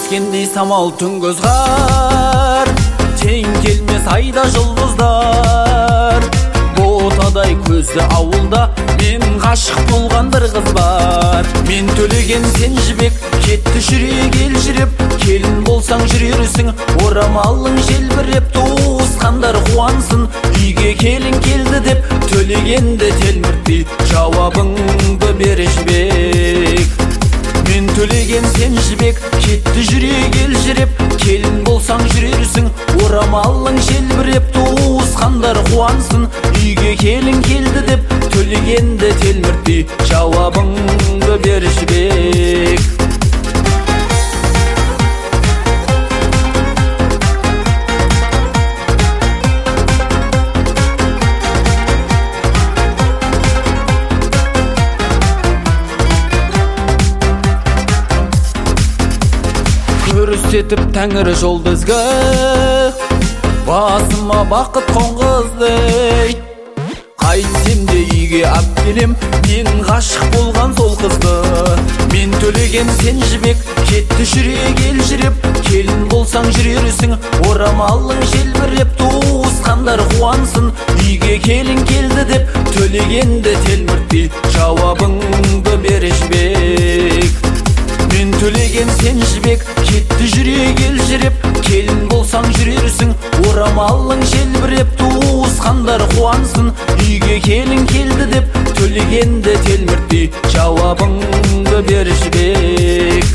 ескендей самал түнгі ызғар, тең келмес айда жұлдыздар. Ботадай көзді ауылда мен ғашық болған бір қыз бар. Мен төлеген сен жібек, кетті жүрек елжіреп, келін болсаң жүрерсің, орамалың желбіреп. Туысқандар қуансын, үйге келін келді деп, төлегенді телміртпей жауабыңды бер жібек. Мен төлеген сен жібек, кетті жүрек елжіреп, келін болсаң жүрерсің, орамалың желбіреп. Туысқандар қуансын, үйге келін келді деп, төлегенді телміртпей жауабыңды бер жібек. Көрсетіп тәңір жолдызғы, басыма бақыт қонғызды. Қайтсем де үйге ап келем, мен ғашық болған сол қызды. Мен төлеген сен жібек, кетті жүрек елжіреп, келін болсаң жүрерсің, орамалың желбіреп. Туысқандар қуансын, үйге келін келді деп, төлегенді телміртпей жауабыңды бер жібек. Мен төлеген сен жібек, кетті жүрек елжіреп, келін болсаң жүрерсің, орамалың желбіреп. Туысқандар қуансын, үйге келін келді деп, төлегенді телміртпей жауабыңды бер жібек.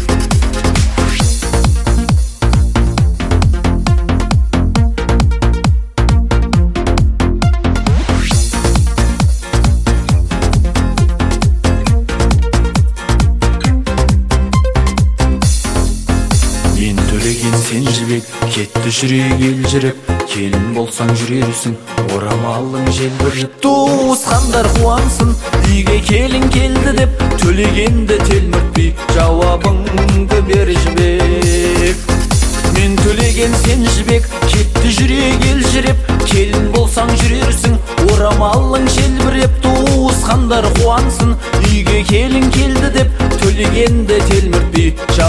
Сен жібек, кетті жүрек елжіреп, келін болсаң жүрерсің, орамалың желбіреп. Туысқандар қуансын, үйге келін келді деп, төлегенді телміртпей жауабыңды бер жібек. Мен төлеген сен жібек, кетті жүрек елжіреп, келін болсаң жүрерсің, орамалың желбіреп. Туысқандар қуансын, үйге келін келді деп, төлегенді телміртпей